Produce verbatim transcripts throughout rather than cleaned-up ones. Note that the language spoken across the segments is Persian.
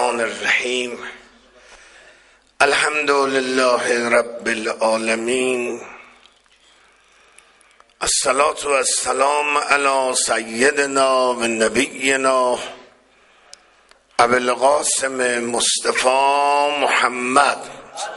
الرحمن الرحیم. الحمد لله رب العالمین. الصلاة و السلام علی سیدنا و نبینا ابو القاسم مصطفی محمد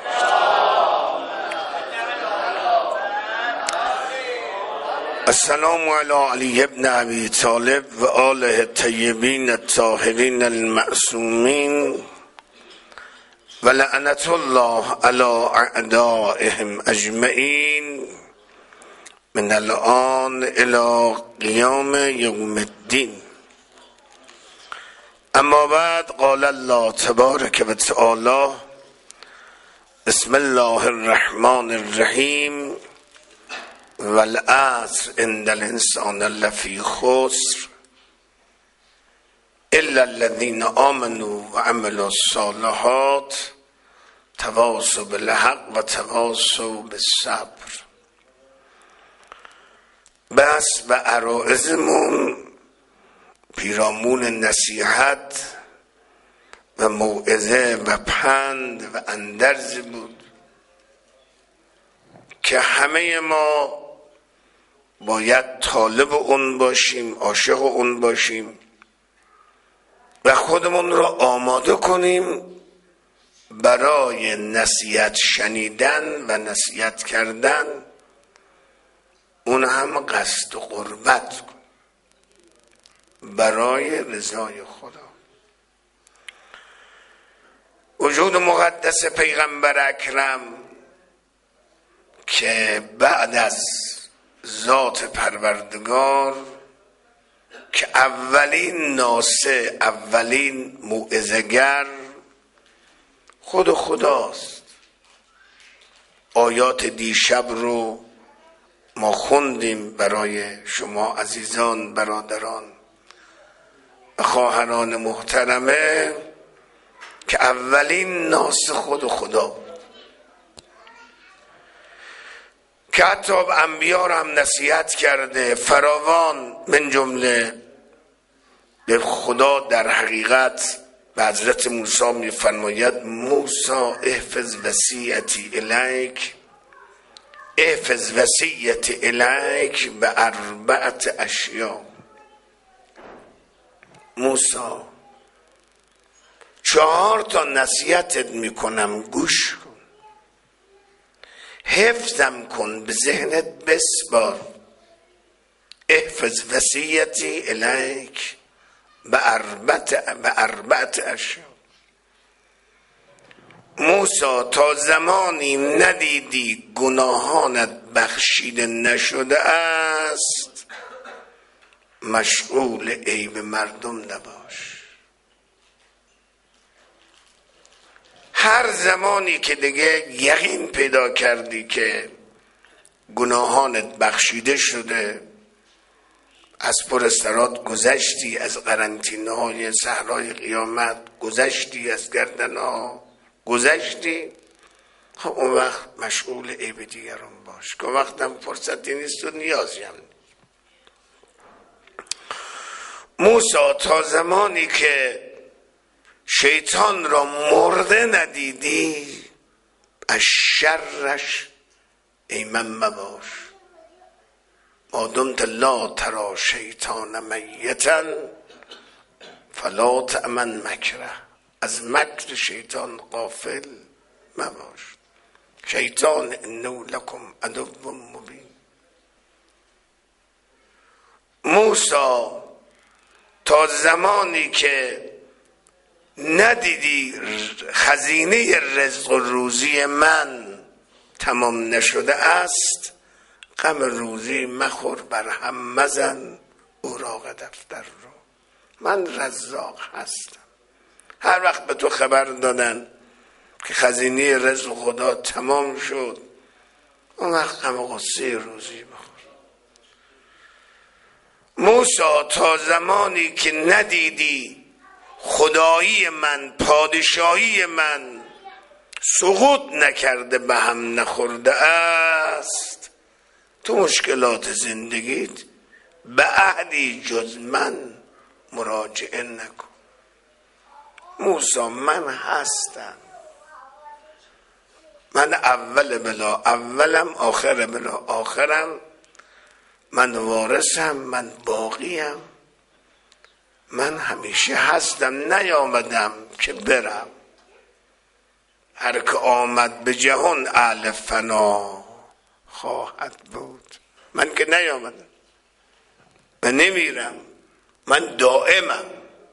السلام علی علی ابن ابی طالب و آله الطیبین الطاهرین المعصومین و لعنت الله علی اعدائهم اجمعین من الان الی قیام یوم الدین. اما بعد، قال الله تبارک و تعالی: بسم الله الرحمن الرحیم. والعصر ان الانسان لفی خسر الا الذین آمنوا و عملوا الصالحات تواصوا بالحق و تواصوا بالصبر. بس به عرائضمون پیرامون نصیحت و موعظه و پند و اندرز بود که همه ما باید طالب اون باشیم، عاشق اون باشیم و خودمون را آماده کنیم برای نصیحت شنیدن و نصیحت کردن، اون هم قصد و قربت برای رضای خدا. وجود مقدس پیغمبر اکرم که بعد از ذات پروردگار که اولین ناصح، اولین موعظه‌گر خود خداست. آیات دیشب رو ما خوندیم برای شما عزیزان، برادران و خواهران محترمه که اولین ناصح خود خدا بود که حتی انبیا را هم نصیحت کرده فراوان، من جمله به خدا در حقیقت به حضرت موسی می فرماید: موسی احفظ وصیتی الیک، احفظ وصیت الیک به اربعت اشیاء. موسی، چهار تا نصیحتت میکنم، گوش کن، حفظم کن، به ذهنت بسپار. احفظ وصیتی الیک به اربعت به اربعت اشیاء. موسی، تا زمانی ندیدی گناهانت بخشیده نشده است مشغول عیب مردم نباش. هر زمانی که دیگه یقین پیدا کردی که گناهانت بخشیده شده، از پرستارات گذشتی، از قرنطینه های صحرای قیامت گذشتی، از گردن ها گذشتی، خب اون وقت مشغول عیب دیگران باش که وقتم فرصتی نیست و نیازی هم نیست. موسی، تا زمانی که شیطان را مرده ندیدی از شرش ایمن مباش. ما دمت لا ترى شیطان میتا فلا تأمن مکره. از مکر شیطان غافل مباش. شیطان انه لکم عدو مبین. موسی، تا زمانی که ندیدی خزینه رزق و روزی من تمام نشده است، غم روزی مخور، بر هم مزن اوراق دفتر رو. من رزاق هستم. هر وقت به تو خبر دادن که خزینه رزق خدا تمام شد، اون وقت غم غصه روزی بخور. موسی، تا زمانی که ندیدی خدایی من، پادشاهی من سقوط نکرده، به هم نخورده است، تو مشکلات زندگیت به احدی جز من مراجعه نکن. موسی من هستم، من اول بلا اولم، آخر بلا آخرم، من وارثم، من باقیم، من همیشه هستم، نیامدم که برم. هر که آمد به جهان اهل فنا خواهد بود. من که نیامدم، من نمیرم، من دائمم.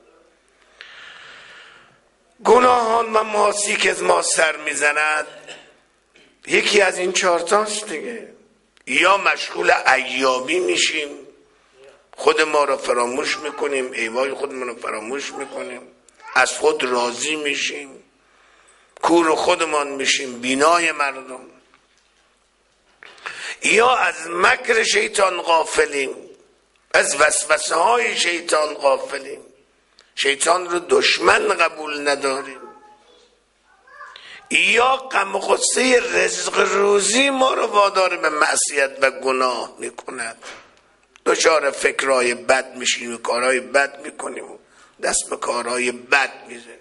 گناهان و معاصی که از ما سر میزند یکی از این چهارتاست دیگه. یا مشغول عیابی میشیم، خود ما رو فراموش میکنیم، ایوای خودمون رو فراموش میکنیم، از خود راضی میشیم، کور خودمان میشیم، بینای مردم. یا از مکر شیطان غافلیم، از وسوسه های شیطان غافلیم، شیطان رو دشمن قبول نداریم. یا غم و غصه رزق روزی ما رو وادار به معصیت و گناه میکند، دچار فکرهای بد میشیم و کارهای بد میکنیم و دست به کارهای بد میزنیم.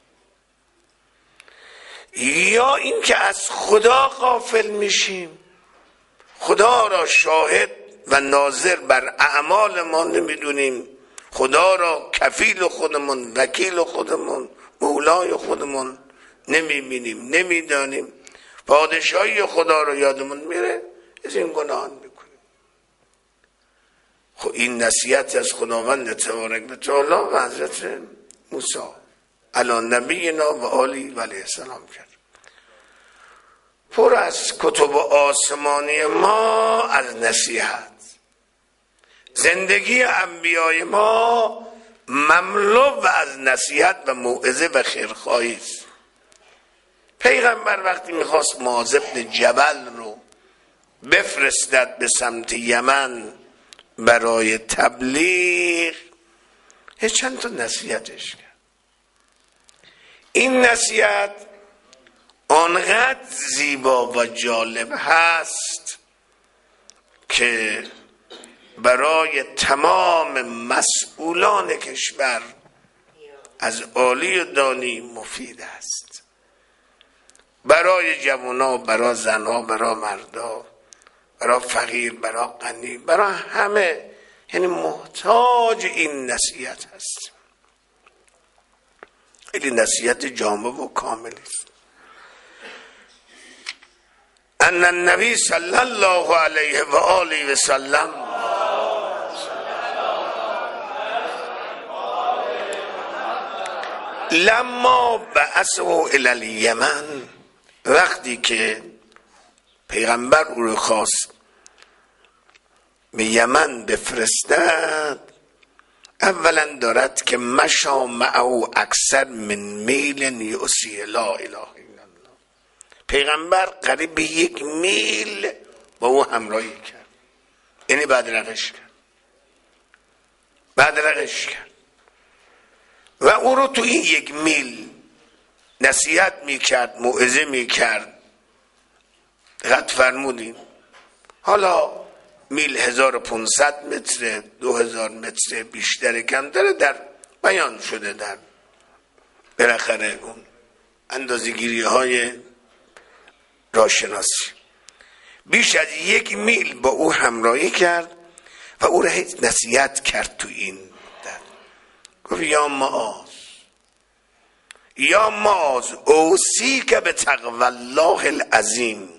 یا این که از خدا غافل میشیم، خدا را شاهد و ناظر بر اعمال ما نمیدونیم، خدا را کفیل خودمون، وکیل خودمون، مولای خودمون نمیبینیم، نمیدانیم، پادشاهی خدا را یادمون میره، از این گناه میکنیم. خب این نصیحت از خداوند تبارک و تعالی و حضرت موسی علی نبینا و آله و علیه السلام کرد. پر از کتب آسمانی ما از نصیحت. زندگی انبیای ما مملو و از نصیحت و موعظه و خیرخواهی است. پیغمبر وقتی میخواست معاذ بن جبل رو بفرستد به سمت یمن برای تبلیغ، چند تا نصیحتش کرد. این نصیحت آنقدر زیبا و جالب هست که برای تمام مسئولان کشور از عالی و دانی مفید است، برای جوانها، برای زنها، برای مردا، برای فقیر، برای غنی، برای همه، یعنی محتاج این نصیحت هست. خیلی نصیحت جامع و کامل است. ان النبی صلی الله علیه و آله و سلم لما بعثه الی الیمن، وقتی که پیغمبر او رو خواست به یمن بفرستد، اولا دارد که مشا معه اکثر من میل یؤسی لا اله الا الله. پیغمبر قریب یک میل با او همراهی کرد، یعنی بدرقش کرد بدرقش کرد و او رو تو این یک میل نصیحت میکرد، موعظه میکرد. دقت فرمودین حالا میل هزار و پونصد متر، دو هزار متر، بیشتر کم داره، در بیان شده در بالاخره اون اندازه‌گیری های راشناسی. بیش از یک میل با او همراهی کرد و او را نصیحت کرد. تو این در گفت یا معاذ یا معاذ اوصیک به تقوی الله العظیم.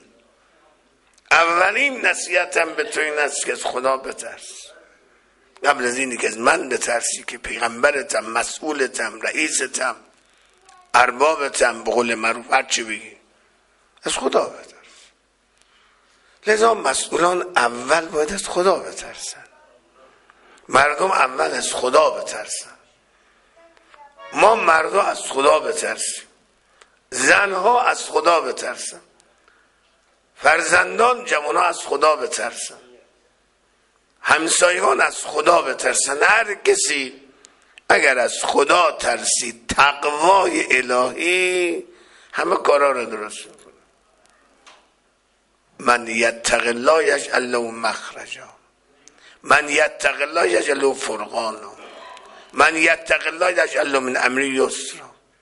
اولین نصیحتم به تو این است که از خدا بترس. قبل از اینی که از من بترسی که پیغمبرتم، مسئولتم، رئیستم، اربابتم، به قول معروف هر چی بگی، از خدا بترس. لذا مسئولان اول باید از خدا بترسن، مردم اول از خدا بترسن. ما مردم از خدا بترسیم، زنها از خدا بترسن، فرزندان جوانها از خدا بترسن، همسایگان از خدا بترسن. هر کسی اگر از خدا ترسید، تقوای الهی، همه کارا رو درست میکنه. من یتق الله یجعل له مخرجا، من یتق الله یجعل له فرقانا، من یتق الله یجعل له من امری یسرا.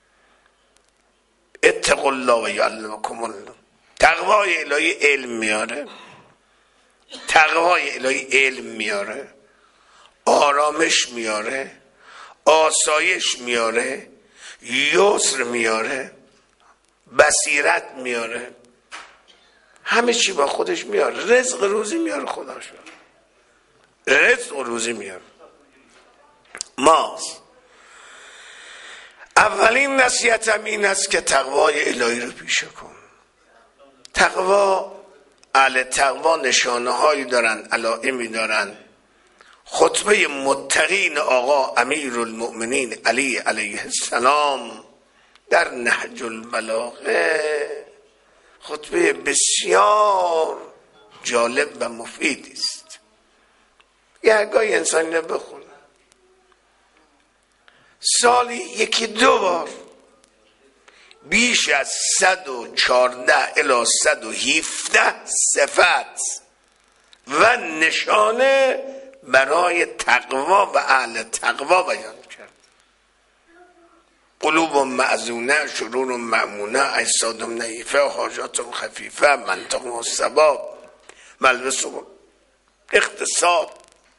اتقوا الله و یعلمکم الله. تقوای الهی علم میاره، تقوای الهی علم میاره، آرامش میاره، آسایش میاره، یسر میاره، بصیرت میاره، همه چی با خودش میاره، رزق روزی میاره، خدا شد رزق روزی میاره. ماست اولین نصیحتم این است که تقوای الهی رو پیشه کن. تقوا، اهل تقوا نشانه هایی دارن، علائمی دارن. خطبه متقین آقا امیر المؤمنین علی علیه السلام در نهج البلاغه خطبه بسیار جالب و مفیدی است. گاهی انسانی رو بخونه، سالی یکی دو بار بیش از صد و چارده الی صد و هفده صفت و نشانه برای تقوا و اهل تقوا بیان کرد. قلوب معزونه، شرور مأمونه، اجساد نحیفه، حاجات خفیفه، منطق مستباب، ملبس اقتصاد.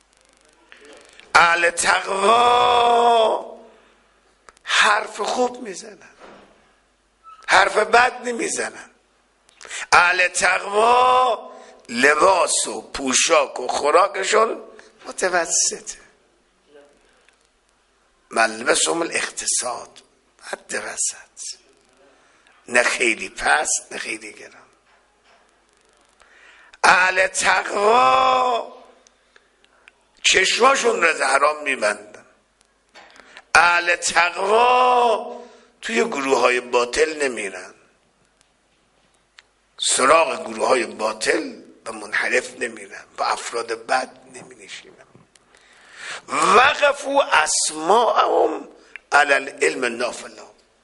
اهل تقوا حرف خوب میزنن، حرف بد نمیزنن. اهل تقوا لباس و پوشاک و خوراکشون متوسطه، ملبسهم الاقتصاد، حد وسط، نه خیلی پست نه خیلی گران. اهل تقوا چشماشون رو حرام میبندن. اهل تقوا توی گروه های باطل نمیرن، سراغ گروه های باطل و منحرف نمیرن، با افراد بد نمی نشینن. وقفوا اسماءهم علی العلم النافله.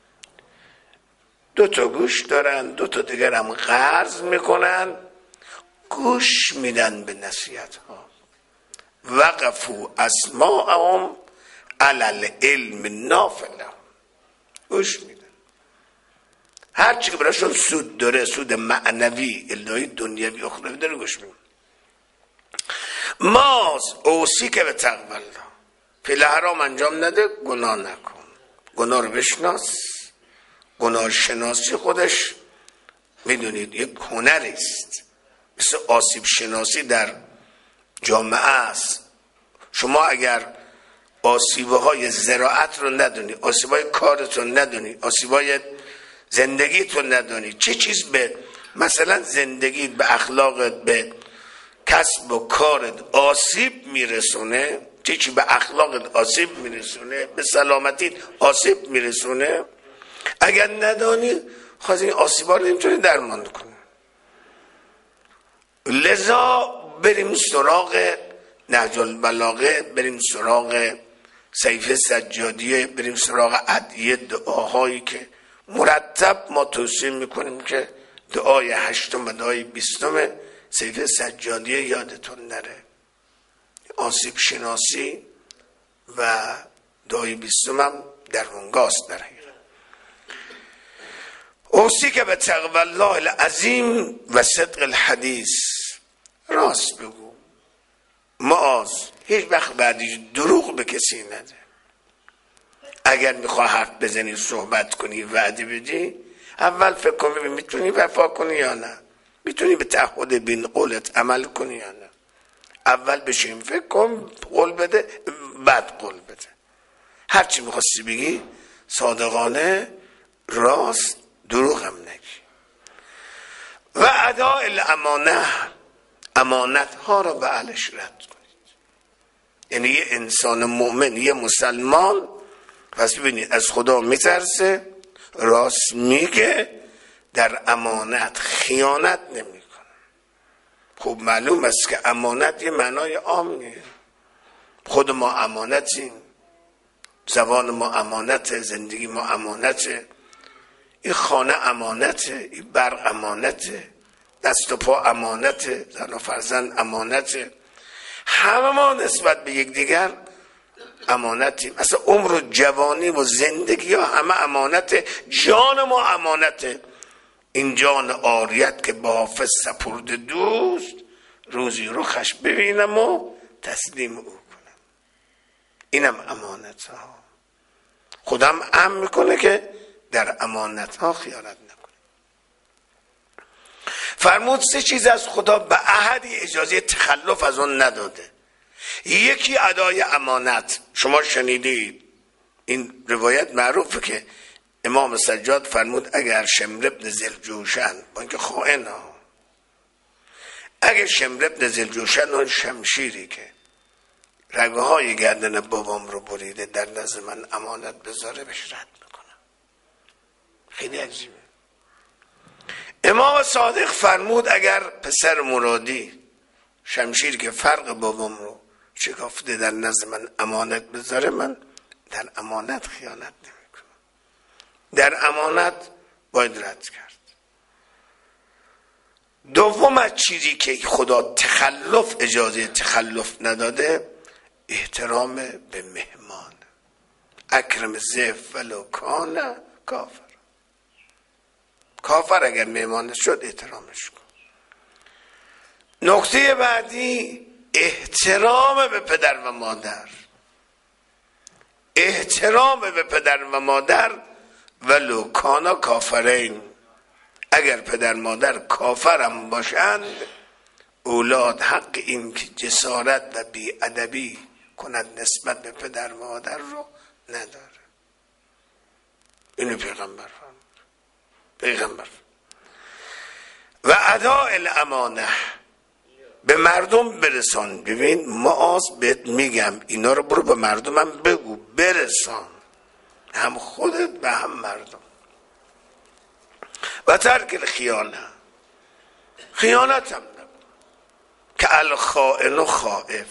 دو تا گوش دارن، دو تا دیگر هم قرض میکنن، گوش میدن به نصیحت ها. وقفوا اسماءهم علی العلم النافله، گوش میدن. هر چی که براشون سود داره، سود معنوی، الهی، دنیوی، اخروی داره، گوش میدن. ماز اوصی که به تقوا الله، فعل حرام انجام نده، گناه نکن، گناه رو بشناس. گناه شناسی خودش میدونید یک هنری است، مثل آسیب شناسی در جامعه است. شما اگر آسیبه های زراعت رو ندونی، آسیبه های کارتون ندونی، آسیبه های زندگیتون ندونی، چه چیز به مثلا زندگی، به اخلاقت، به کسب و کارت آسیب میرسونه، چه چی به اخلاقت آسیب میرسونه، به سلامتی آسیب میرسونه، اگر ندانی خواهد این آسیبا رو نمیتونی درمان کنی. لذا بریم سراغ نهج البلاغه، بریم سراغ سیف سجادیه، بریم سراغ ادعیه، دعاهایی که مرتب ما توصیه میکنیم که دعای هشتم و دعای بیستم سیف سجادیه یادتون نره. آسیب شناسی و دعای بیستم هم در اونگاست. در حقیقت اوصی که به تقوی الله العظیم و صدق الحدیث، راست بگو، معاذ، هیچ وقت بعدی دروغ به کسی نده. اگر میخواه حرف بزنی، صحبت کنی، وعده بدی، اول فکر کن ببین میتونی وفا کنی یا نه، میتونی به تعهد بین قولت عمل کنی یا نه. اول بشین فکر کن، قول بده، بعد قول بده. هرچی میخواستی بگی صادقانه، راست، دروغ هم نگی. و اداء الامانه، امانت ها را به اهلش رد کنید. یعنی یه انسان مؤمن، یه مسلمان، پس ببینید از خدا میترسه، راست میگه، در امانت خیانت نمیکنه. خب معلوم است که امانت یه معنای عامیه. خود ما امانتیم، زبان ما امانته، زندگی ما امانته، این خانه امانته، این برق امانته، دست و پا امانته، زن و فرزند امانته. همه ما نسبت به یکدیگر امانتیم. اصلا عمر و جوانی و زندگی ها همه امانت. جان ما امانته. این جان عاریت که با حافظ سپرد دوست، روزی رخش ببینم و تسلیم او کنم. اینم امانت ها. خودم امر میکنه که در امانت ها خیانت نکنه. فرمود سه چیز از خدا به احدی اجازه تخلف از اون نداده. یکی ادای امانت. شما شنیدید این روایت معروفه که امام سجاد فرمود اگر شمر ابن ذوالجوشن، با اینکه خائن ها، اگر شمر ابن ذوالجوشن اون شمشیری که رگه های گردن بابام رو بریده در نزد من امانت بذاره بهش رد میکنم. خیلی عجیبه. امام صادق فرمود اگر پسر مرادی شمشیر که فرق بابام رو شکافته در نزد من امانت بذاره، من در امانت خیانت نمی کنم. در امانت باید رد کرد. دوم از چیزی که خدا تخلف اجازه تخلف نداده، احترام به مهمان. اکرم ضیف ولو کان کافر. کافر اگر مهمان شد احترامش کن. نکته بعدی احترام به پدر و مادر. احترام به پدر و مادر ولو کانا کافرین. اگر پدر مادر کافرم باشند، اولاد حق این که جسارت و بی‌ادبی کند نسبت به پدر و مادر رو نداره. اینو پیغمبر فرمود. پیغمبر و اداء الامانه، به مردم برسان. ببین معاذ بهت میگم اینا رو برو به مردمم بگو، برسان، هم خودت و هم مردم. و ترک الخیانه، خیانت هم نکن. که الخائن خائف،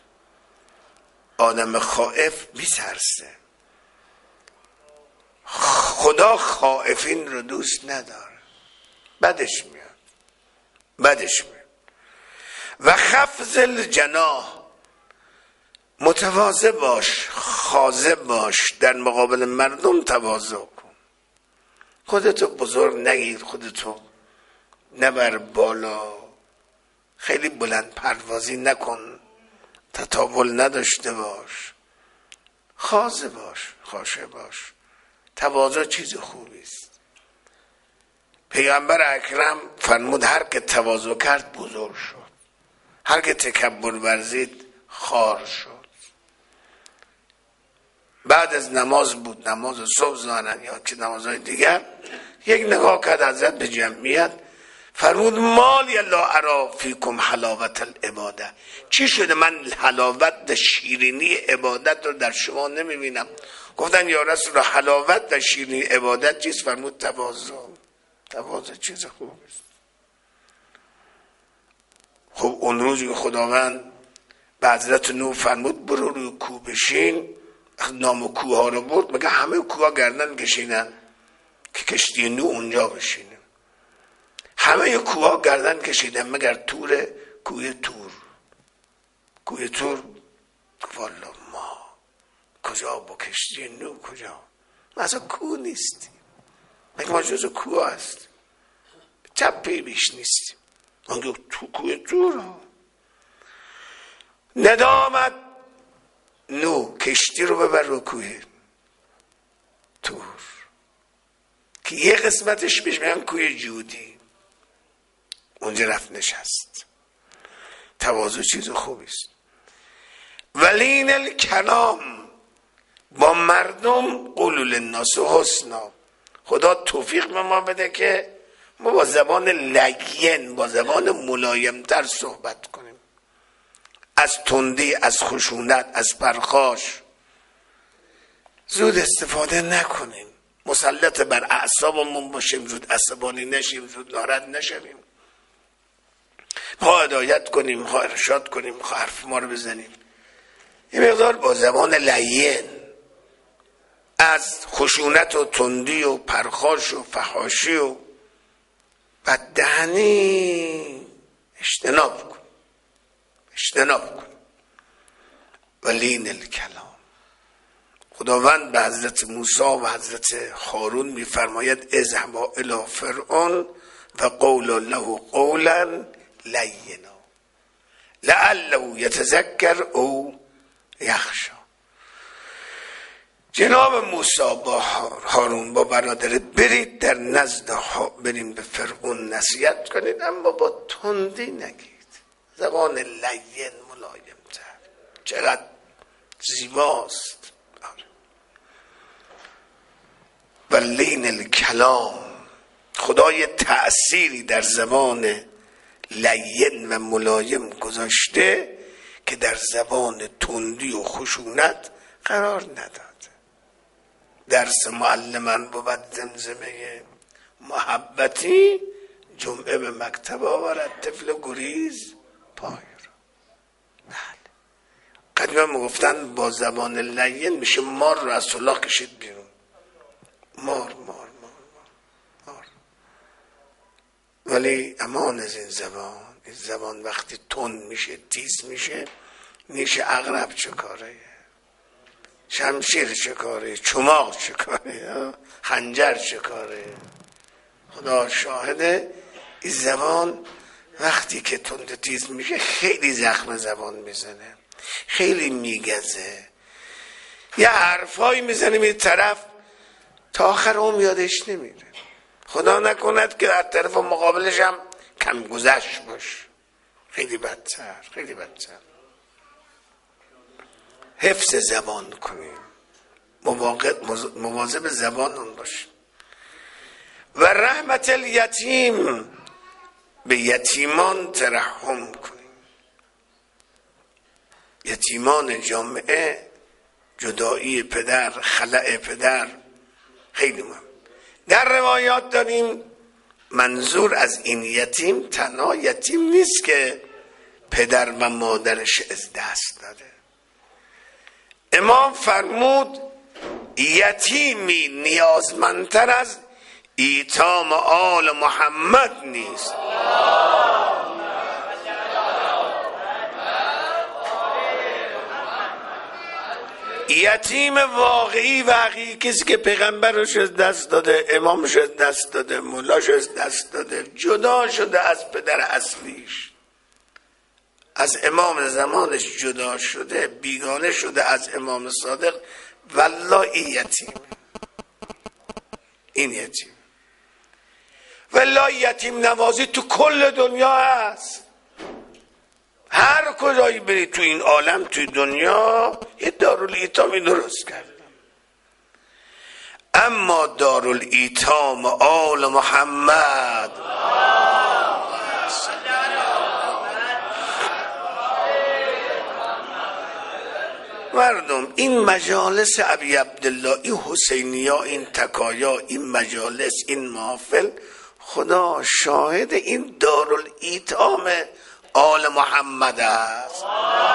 آدم خائف میترسه. خدا خائفین رو دوست نداره، بدش میاد، بدش میاد. و خفض الجناح، متواضع باش، خاضع باش، در مقابل مردم تواضع کن. خودتو بزرگ نگیر، خودتو نبر بالا، خیلی بلند پروازی نکن، تطاول نداشته باش، خاضع باش، خاشع باش. تواضع چیز خوبی است. پیغمبر اکرم فرمود هر که تواضع کرد بزرگ شد، هر که تکبر ورزید خار شد. بعد از نماز بود، نماز صبح زانن یا که نمازهای دیگر، یک نگاه کرد حضرت به جمعیت، فرمود مالی لا ارا فیکم حلاوت العباده. چی شده من حلاوت شیرینی عبادت رو در شما نمیبینم؟ گفتن یا رسول الله حلاوت در شیرینی عبادت چیست؟ فرمود تواضع. تواضع چیز خوب است. خب اون روزی خداوند به حضرت نوح فرمود برو روی کوه بشین، نام کوه ها رو برد، مگه همه کوه ها گردن کشیدن که کشتی نوح اونجا بشینه؟ همه کوه ها گردن کشیدن مگر تور، کوه تور. کوه تور والا ما کجا با کشتی نوح کجا؟ ما اصلا کوه نیستیم، مگه ما جزو کوه هست، چپی بیش نیستیم. اونگه تو کوه تور ها ندامت نو کشتی رو ببر رو کوه تور که یه قسمتش بهش میگن کوه جودی، اونجا رفت نشست. تواضع چیز خوبی است. ولین الکلام، با مردم قولوا للناس حسنا. خدا توفیق به ما بده که ما با زبان لین، با زبان ملایمتر صحبت کنیم. از تندی، از خشونت، از پرخاش زود استفاده نکنیم. مسلط بر اعصابمون باشیم، زود عصبانی نشیم، زود ناراحت نشویم. ما هدایت کنیم، ما ارشاد کنیم، ما حرف ما رو بزنیم. یه مقدار با زبان لین از خشونت و تندی و پرخاش و فحاشی و بددهنی اجتناب کن، اجتناب کن. ولین الکلام، خداوند به حضرت موسی و حضرت هارون میفرماید اذهبا الی فرعون و قولا له قولا لینا لعله یتذکر او یخشی. جناب موسی با هارون با برادرت برید در نزد ها بریم به فرعون نصیحت کنید، اما با تندی نگید، زبان لین ملایم تر. چقدر زیباست. و لین الکلام، خدای تأثیری در زبان لین و ملایم گذاشته که در زبان تندی و خشونت قرار نداده. درس معلمن بود زمزمه محبتی، جمعه به مکتب آورد طفل گریز پای را. بله، قدیما میگفتن با زبان لین میشه مار رو از سلاح کشید بیرون. مار مار مار مار, مار. ولی امان از این زبان. این زبان وقتی تند میشه، تیز میشه، میشه عقرب چه کاره، شمشیر چه کاره، چماق چه کاره، خنجر چه کاره. خدا شاهده این زبان وقتی که تند تیز میشه خیلی زخم زبان میزنه، خیلی میگزه، یه حرفایی میزنه می طرف تا آخر اون یادش نمیره. خدا نکند که در طرف مقابلش هم کم گذشت باش. خیلی بدتر، خیلی بدتر. حفظ زبان کنیم، مواظب زبانمون باشیم. و رحمت الیتیم، به یتیمان ترحم کنیم. یتیمان جامعه، جدایی پدر، خلأ پدر خیلی مهم. در روایات داریم منظور از این یتیم تنها یتیم نیست که پدر و مادرش از دست داده. امام فرمود یتیمی نیازمندتر از ایتام آل محمد نیست. یتیم واقعی و حقیقی کسی که پیغمبرش از دست داده، امامش از دست داده، مولاش از دست داده، جدا شده از پدر اصلیش، از امام زمانش جدا شده، بیگانه شده از امام صادق. والله این یتیم، این یتیم. والله یتیم نوازی تو کل دنیا هست. هر کجایی برید تو این عالم، توی دنیا یه دارالایتامی درست کردن. اما دارالایتام آل محمد مردم، این مجالس ابی عبدالله، این حسینیا، این تکایا، این مجالس، این محافل، خدا شاهد این دارالایتام آل محمد است.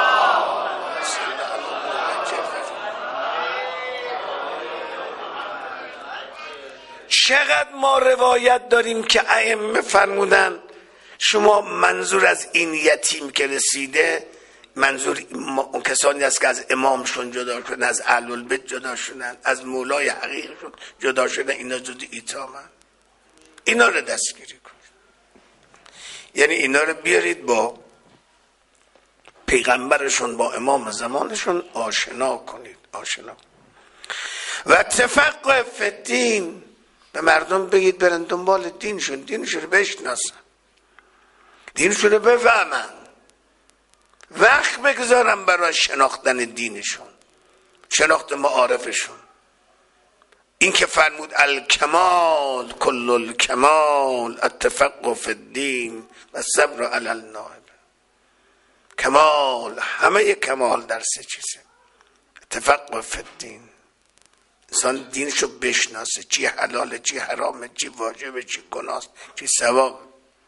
چقدر ما روایت داریم که ائمه فرمودن شما منظور از این یتیم که رسیده، منظور اون کسانی است که از امامشون جدا شدن، از اهل البیت جدا شدن، از مولای حقیقشون جدا شدن، اینا جز ایتامن. اینا رو دستگیری کنید، یعنی اینا رو بیارید با پیغمبرشون، با امام زمانشون آشنا کنید، آشنا. و تفقه فی الدین، به مردم بگید برن دنبال دینشون، دینشون رو بشناسن، دینشون رو بفهمن، وقت بگذارم برای شناختن دینشون، شناخت معارفشون. این که فرمود الکمال کل الکمال التفقه فی الدین و صبر علی النائب. کمال، همه کمال در سه چیزه. تفقه فی الدین، انسان دینشو بشناسه، چی حلاله، چی حرامه، چی واجبه، چی گناهه، چی ثواب.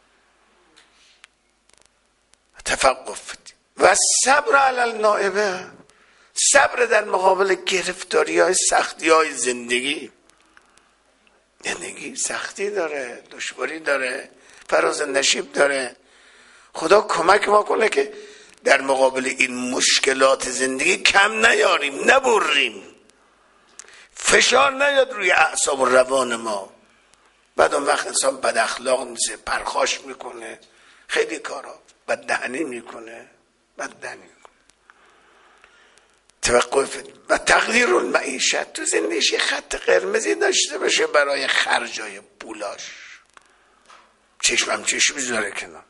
تفقه فی الدین و صبر علی النائبه، صبر در مقابل گرفتاری های سختی های زندگی. زندگی سختی داره، دشواری داره، فراز نشیب داره. خدا کمک ما کنه که در مقابل این مشکلات زندگی کم نیاریم، نبریم. فشار نیاد روی اعصاب و روان ما. بعد اون وقت انسان بد اخلاق میشه، پرخاش میکنه، خیلی کارا بد دهنی میکنه، بد دهنی میکنه. توقف و تقدیر المعیشت، تو زندگیش خط قرمزی داشته باشه برای خرجای پولاش، چشمم چشم بذاره کنار.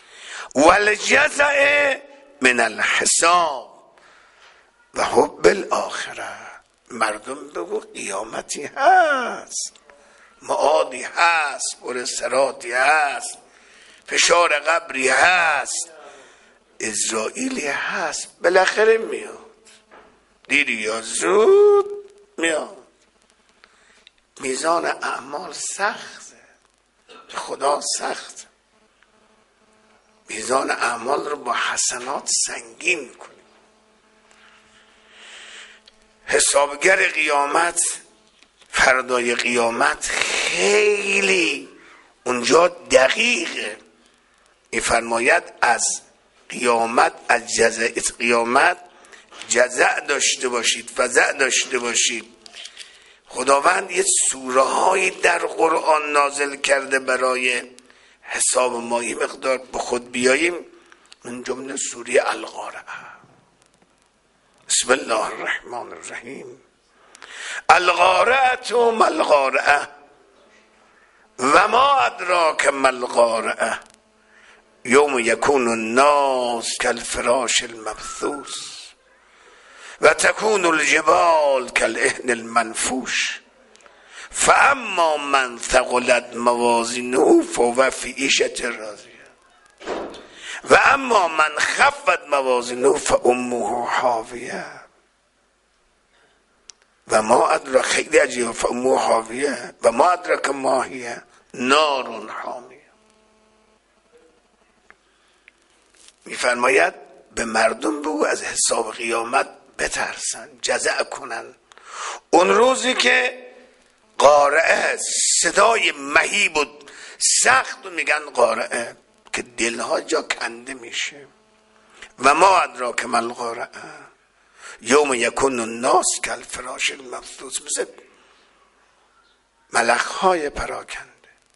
والجزع من الحساب و حب الاخره. مردم بگو قیامتی هست، معادی هست، برسراتی هست، فشار قبری هست، اسرائیلی هست، بالاخره میاد، دیر یا زود میاد. میزان اعمال سخته، خدا سخت. میزان اعمال رو با حسنات سنگین کنیم. حسابگر قیامت، فردای قیامت خیلی اونجا دقیقه. میفرماید از قیامت، از جزع قیامت جزع داشته باشید، فزع داشته باشید. خداوند یه سوره هایی در قرآن نازل کرده برای حساب ما. یه مقدار به خود بیاییم. من جمله سوره القارعه. بسم الله الرحمن الرحیم. القارعه ما القارعه و ما ادراک ما القارعه یوم یکون الناس کالفراش المبثوث و تکون الجبال کالعهن المنفوش فاما من ثقلت موازینه فهو فی عیشة راضیه و اما من خفت موازینه فامه حاویه و ما ادراک، خیلی عجیبه، فامه حاویه و ما ادراک ما هی نار حامیه. میفرماید به مردم بگو از حساب قیامت بترسن، جزع کنن. اون روزی که قارعه، صدای مهیب و سخت میگن قارعه، که دلها جا کنده میشه. و ما ادراک ما القارعه یوم یکون الناس کالفراش المبثوث، مثل ملخهای پراکنده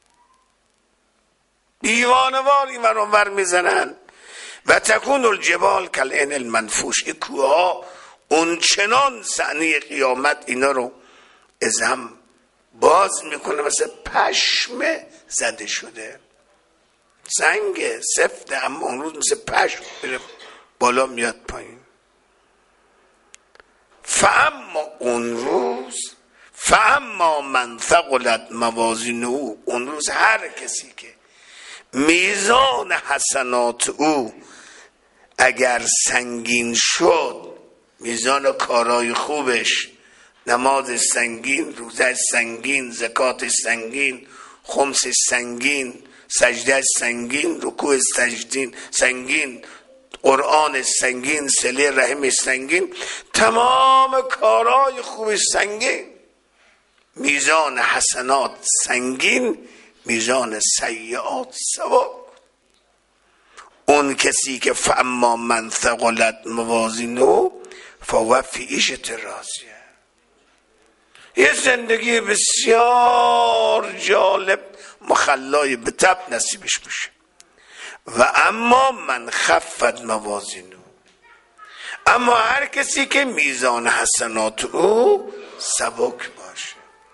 دیوانوار این ور اون ور میزنن. و تکون الجبال کالعهن المنفوش، این کوه ها اون چنان صحنه قیامت اینا رو از هم باز میکنه، مثل پشم زده شده، سنگ سفته، اما اون روز مثل پشم میره بالا میاد پایین. فاما اون روز، فاما من ثقلت موازینه، اون روز هر کسی که میزان حسنات او اگر سنگین شد، میزان کارهای خوبش، نماز سنگین، روزه سنگین، زکات سنگین، خمس سنگین، سجده سنگین، رکوع سجدین سنگین، قرآن سنگین، صله رحم سنگین، تمام کارهای خوبش سنگین، میزان حسنات سنگین، میزان سیئات سبک. اون کسی که فاما من ثقلت موازینه فهو فی عیشة راضیه، یه زندگی بسیار جالب مخلای به تب نصیبش میشه. و اما من خفت موازینه، اما هر کسی که میزان حسنات او سبک باشه،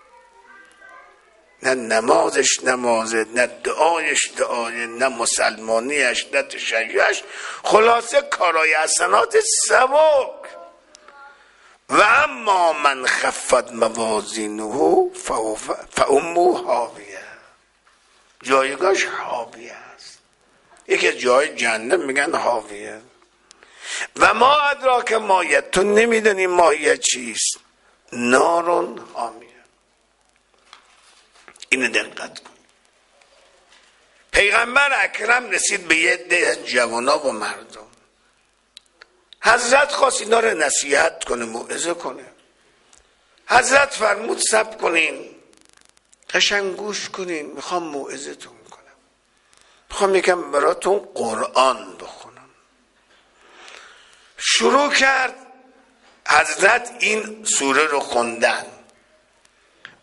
نه نمازش نمازه، نه دعایش دعایه، نه مسلمانیش، نه تشیعش، خلاصه کارای حسنات سبک. و اما من خفت موازینه فامه حاویه، جایگاهش حاویه است. یکی از جای جهنم میگن حاویه. و ما ادراک ماهیت، تو نمیدونی ماهیت چیست، نارون حامیه. اینو دقت کن. پیغمبر اکرم رسید به یه ده جوانا و مردم. حضرت خواست اینا رو نصیحت کنه، موعظه کنه. حضرت فرمود صبر کنین، قشنگ گوش کنین، میخوام موعظتون کنم، میخوام یکم براتون قرآن بخونم. شروع کرد حضرت این سوره رو خوندن.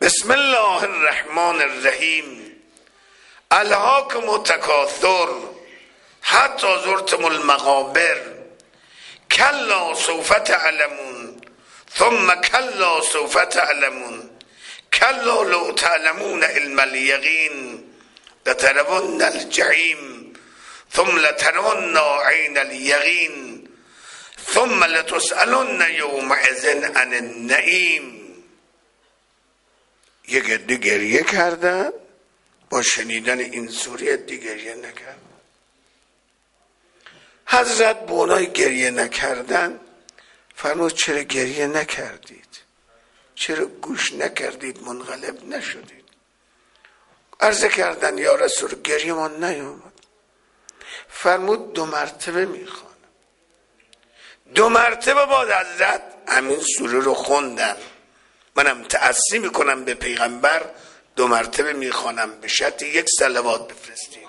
بسم الله الرحمن الرحیم. الهاکم التکاثر حتی زرتم المقابر کلا سوف تعلمون ثم کلا سوف تعلمون کلا لو تعلمون علم الیقین لترون الجحیم ثم لترون عین الیقین ثم لتسألن یومئذ عن النعیم. یک عده گریه کردن، با شنیدن این سوره دیگریه نکرد. حضرت به اونای گریه نکردن فرمود چرا گریه نکردید؟ چرا گوش نکردید؟ منقلب نشدید؟ عرض کردن یا رسول گریه ما نیامد. فرمود دو مرتبه میخوانم. دو مرتبه بعد حضرت همین سوره رو خوندن. منم تأسی میکنم به پیغمبر، دو مرتبه میخوانم به شرط یک صلوات بفرستید.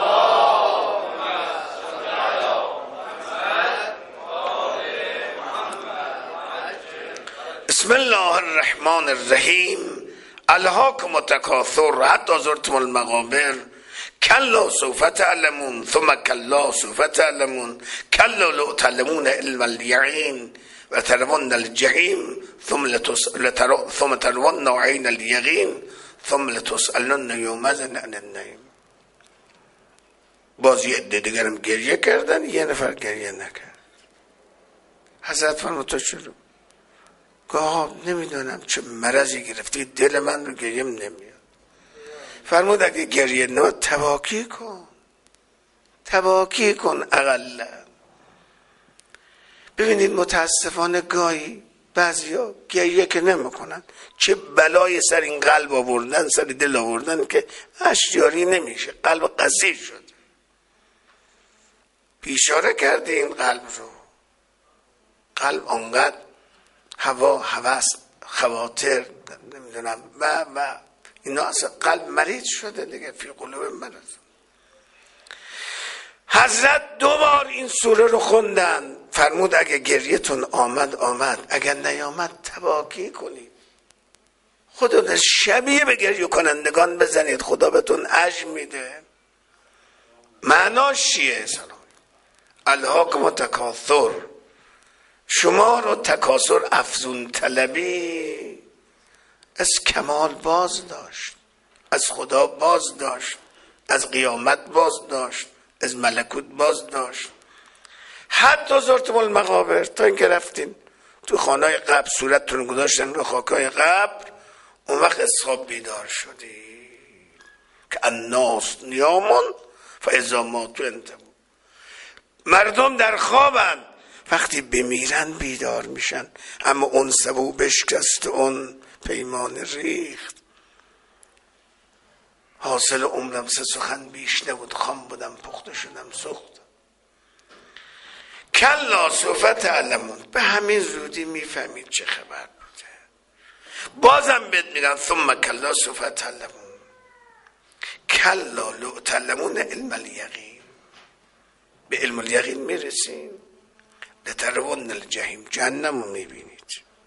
بسم الله الرحمن الرحیم. الهاکم التکاثر حتی زرتم المقابر کلا سوف تعلمون ثم کلا سوف تعلمون کلا لو تعلمون علم الیقین و ترون الجحیم ثم لتر ثم ترون عین الیقین ثم لتسألن یومئذ عن النعیم. باز یه عده دیگرم گریه کردن، یه نفر گریه نکرد. حضرت فرمود تو چرا؟ گفت نمیدونم چه مرضی گرفتی دل من رو گریم نمیاد. فرمود اگه گریه نمیاد تواکی کن، تواکی کن اقلا. ببینید متاسفانه گاهی بعضیا گریه که نمیکنن، چه بلای سر این قلب آوردن، سر دل آوردن که اشک جاری نمیشه، قلب قصیر شد. بیچاره کرده این قلب رو. قلب انقدر هوا، هوس، خواطر، نمیدونم و و اینا، اصلا قلب مریض شده دیگه، فی قلوب مرض. حضرت دو بار این سوره رو خوندن. فرمود اگه گریه‌تون آمد آمد، اگر نیامد تواکی کنید. خدا شبیه به گریه کنندگان بزنید، خدا بهتون اجر میده. معناش چیه؟ سلام الهاکم التکاثر، شما رو تکاثر، افزون طلبی از کمال باز داشت، از خدا باز داشت، از قیامت باز داشت، از ملکوت باز داشت. حتی زرتم المقابر، تا اینکه رفتین تو خانه‌های قبر، صورتتون گذاشتن رو خاکای قبر، اون وقت از خواب بیدار شدی که الناس نیامون فاذا ماتوا انتبهوا. مردم در خوابن، وقتی بمیرن بیدار میشن. اما اون سبو بشکست، اون پیمان ریخت. حاصل عمرم سه سخن بیش نبود، خام بودم پخته شدم سوخت. کلا سوف تعلمون، به همین زودی میفهمید چه خبر بوده. بازم بهت میگم ثم کلا سوف تعلمون کلا لو تعلمون علم الیقین، به علم الیقین میرسیم. لترون الجحیم، جهنم رو میبینید،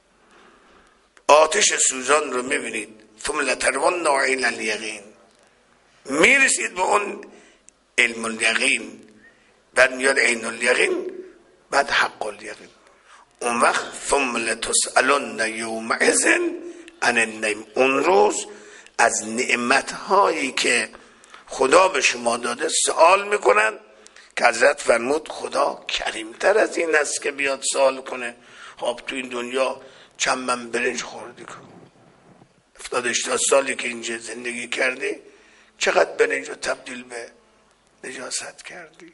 آتش سوزان رو میبینید. ثم لترون عین الیقین، میرسید به اون علم الیقین. بعد میاد عین الیقین، بعد حق الیقین. اون وقت ثم لتسألن یومئذ عن النعیم، اون روز از نعمت هایی که خدا به شما داده سوال میکنن که حضرت فرمود خدا کریمتر از این است که بیاد سوال کنه خب تو این دنیا چند من برنج خوردی کن، افتاد هشتاد سالی که اینجا زندگی کردی چقدر برنج رو تبدیل به نجاست کردی،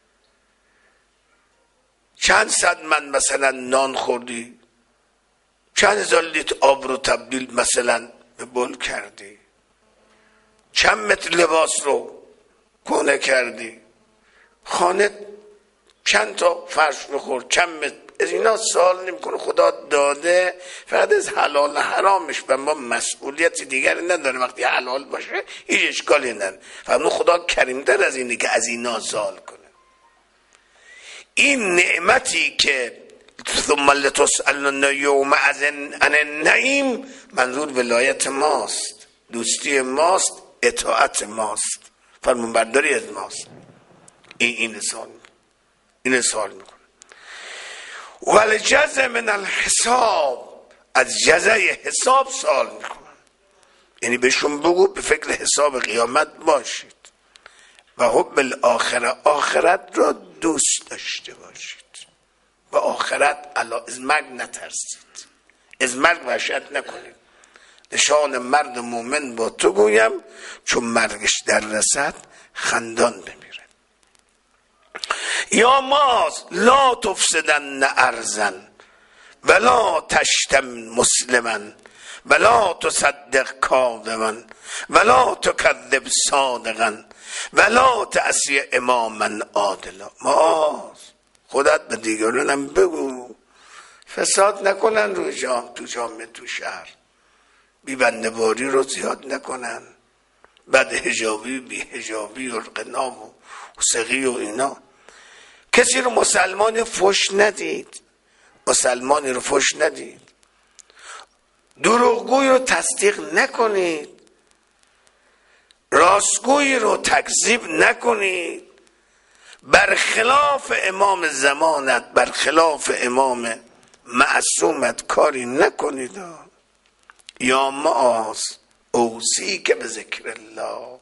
چند صد من مثلا نان خوردی، چند هزار لیتر آب رو تبدیل مثلا به بول کردی، چند متر لباس رو کهنه کردی، خانه چند تا فرش بخور، چند متر. از اینا سوال نمیکنه. خدا داده، فقط از حلال حرامش و ما مسئولیت دیگری نداره. وقتی حلال باشه هیچ اشکالی نداره. فقط خدا کریمتر از اینه که از اینا سوال کنه. این نعمتی که ثم لتسألن یومئذ عن النعیم، منظور ولایت ماست، دوستی ماست، اطاعت ماست، فرمانبرداری از ماست. این این سوال این سوال میکنه. والجزع من الحساب، از جزای حساب سوال میکنن. یعنی بهشون بگو به فکر حساب قیامت باشید و حب الاخره، آخرت را دوست داشته باشید و آخرت علا از مرگ نترسید، از مرگ وحشت نکنید. نشان مرد مومن با تو گویم چون مرگش در رسد خندان بمیره. یا ماز لا تفسدن ارزن ولا تشتم مسلما ولا تصدق کاذبا ولا تکذب صادقا ولا تعصی اماما عادلا. ماز خودت به دیگرانم بگو فساد نکنن رو جام تو جامعه تو شهر، بی بنده‌واری رو زیاد نکنن، بد حجابی بی حجابی و قنام و سقی و اینا. کسی رو مسلمان فحش ندید، مسلمانی رو فحش ندید. دروغگوی رو تصدیق نکنید، راستگویی رو تکذیب نکنید، برخلاف امام زمانت، برخلاف امام معصومت کاری نکنید. یا معاذ اوصی که به ذکر الله،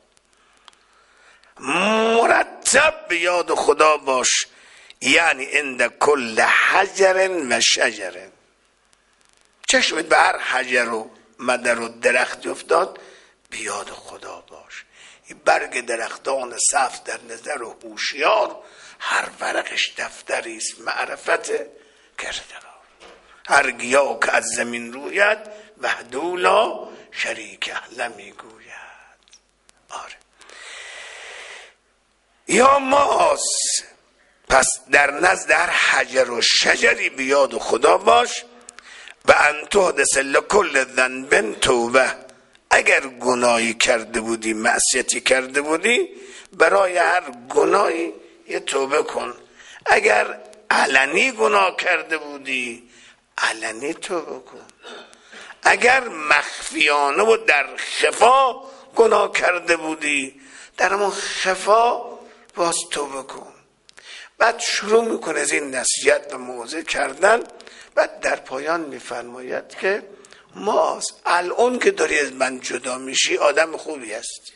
مرتب به یاد خدا باش، یعنی عند کل حجر و شجر. چشمت به هر حجر و مدر و درخت افتاد به یاد خدا باش. این برگ درختان صف در نظر و هوشیار، هر ورقش دفتری است معرفت کردار. هر گیاه که از زمین روید وحده لا شریک له میگوید. آره یا ماز، پس در نزد هر حجر و شجری به یاد خدا باش. و ان تحدث لکل ذنب توبه، اگر گناهی کرده بودی، معصیتی کرده بودی، برای هر گناهی یه توبه کن. اگر علنی گناه کرده بودی علنی توبه کن، اگر مخفیانه و در خفا گناه کرده بودی در همون خفا باز توبه کن. بعد شروع میکنه از این نصیحت و موعظه کردن. بعد در پایان میفرماید که ماز الان که داری از من جدا میشی آدم خوبی هستی،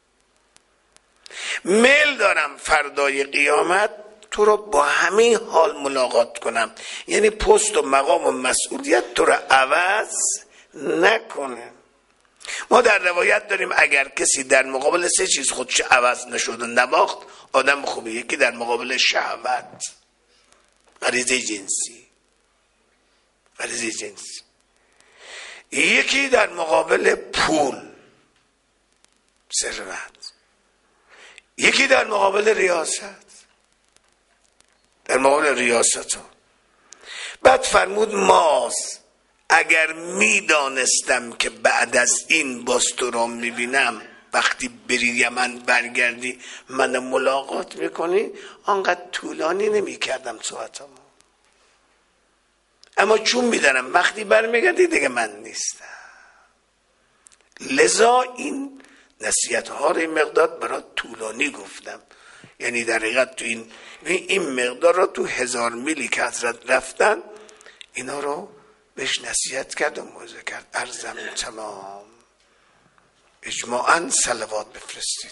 میل دارم فردای قیامت تو رو با همین حال ملاقات کنم، یعنی پست و مقام و مسئولیت تو رو عوض نکنه. ما در روایت داریم اگر کسی در مقابل سه چیز خودش عوض نشد و نباخت آدم خوبی. یکی در مقابل شهوت، غریزه جنسی، غریزه جنسی. یکی در مقابل پول، ثروت. یکی در مقابل ریاست، در مقابل ریاست ها. بعد فرمود ماز اگر میدانستم که بعد از این باز تو را میبینم، وقتی بری یمن برگردی من ملاقات میکنی، آنقدر طولانی نمیکردم صحبتمو. اما چون میدانم وقتی برمیگردی دیگه من نیستم، لذا این نصیحت ها رو این مقدار برای طولانی گفتم. یعنی در حقیقت تو این این مقدار رو تو هزار میلی که حضرت رفتن اینا رو بهش نصیحت کرد و موعظه کرد. عرضم تمام. اجماعاً صلوات بفرستید.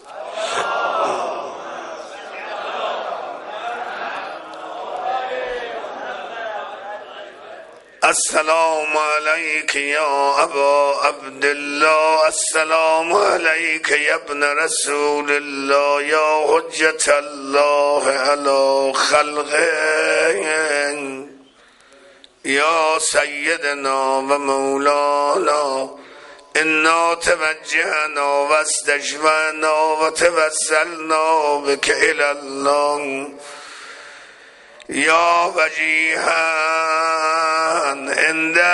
السلام علیک یا ابا عبدالله، السلام علیک یا ابن رسول الله، یا حجت الله علی خلقه، یا سیدنا و مولانا. انا توجهنا و استشفعنا و توسلنا بک الی الله، یا وجیها عند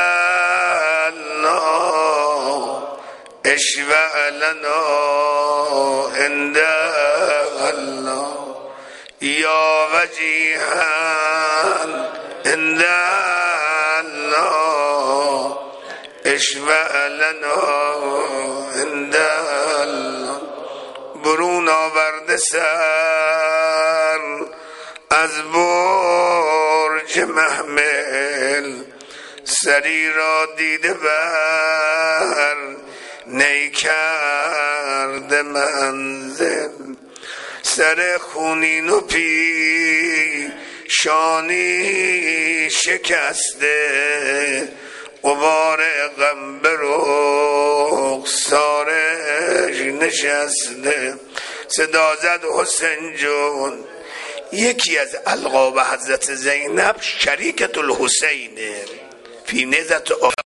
الله اشفع لنا عند الله، یا وجیها عند الله اشفع لنا عند الله. برون آورده سر از برج محمل، سری را دیده بر نی کرده منزل. سر خونین و پیشانی شکسته، غبار غم به رخسارش نشسته. صدا زد حسین جون، یکی از القاب حضرت زینب شریکت الحسینه فی نزت